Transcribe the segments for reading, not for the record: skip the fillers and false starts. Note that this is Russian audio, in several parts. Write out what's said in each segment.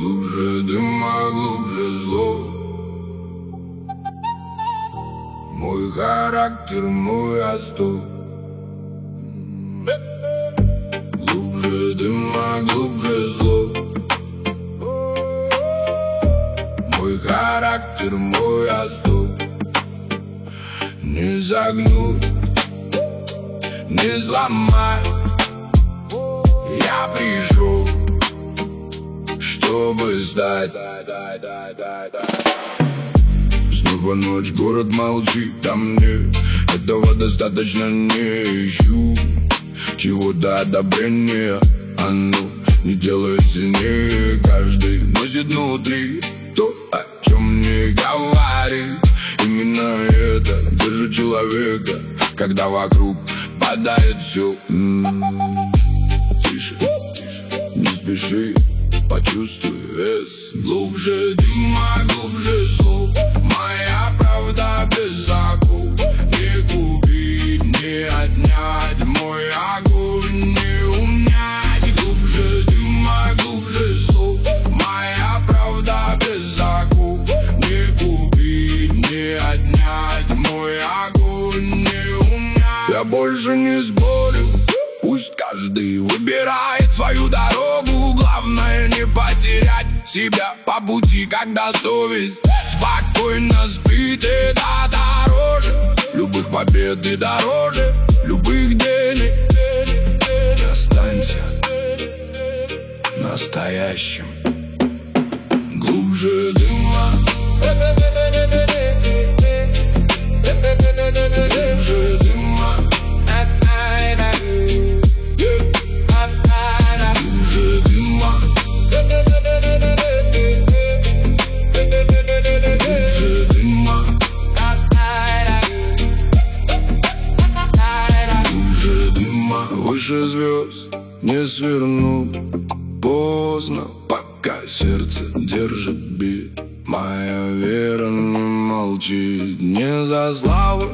Глубже дыма, глубже зло. Мой характер, мой остов. Глубже дыма, глубже зло. Мой характер, мой остов. Не загнуть, не сломать. Я пришел, чтобы стать. Снова ночь, город молчит, а мне этого достаточно, не ищу чего-то одобрения. Оно не делает сильнее, каждый носит внутри то, о чем не говорит. Именно это держит человека, когда вокруг падает все. Тише, не спеши, почувствуй вес. Глубже дыма, глубже слов. Моя правда без оков. Не купить, не отнять. Мой огонь не унять. Глубже дыма, глубже слов. Моя правда без оков. Не купить, не отнять. Мой огонь не унять. Я больше не спорю. Пусть каждый выбирает свою дорогу. Главное не потерять себя по пути, когда совесть спокойно спит. Это дороже любых побед и дороже любых денег. Останься настоящим. Глубже дыма, глубже дыма. Выше звезд не сверну. Поздно, пока сердце держит бит. Моя вера не молчит. Не за славу,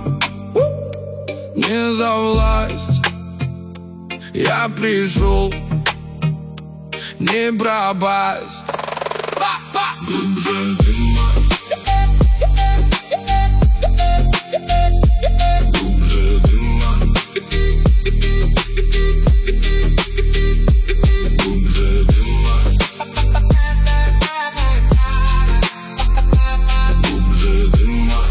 не за власть. Я пришел не пропасть. Глубже дыма. Глубже дыма. Глубже дыма. Глубже дыма.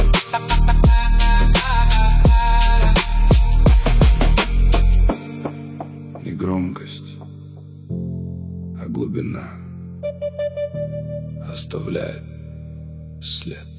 Не громкость, а глубина оставляет след.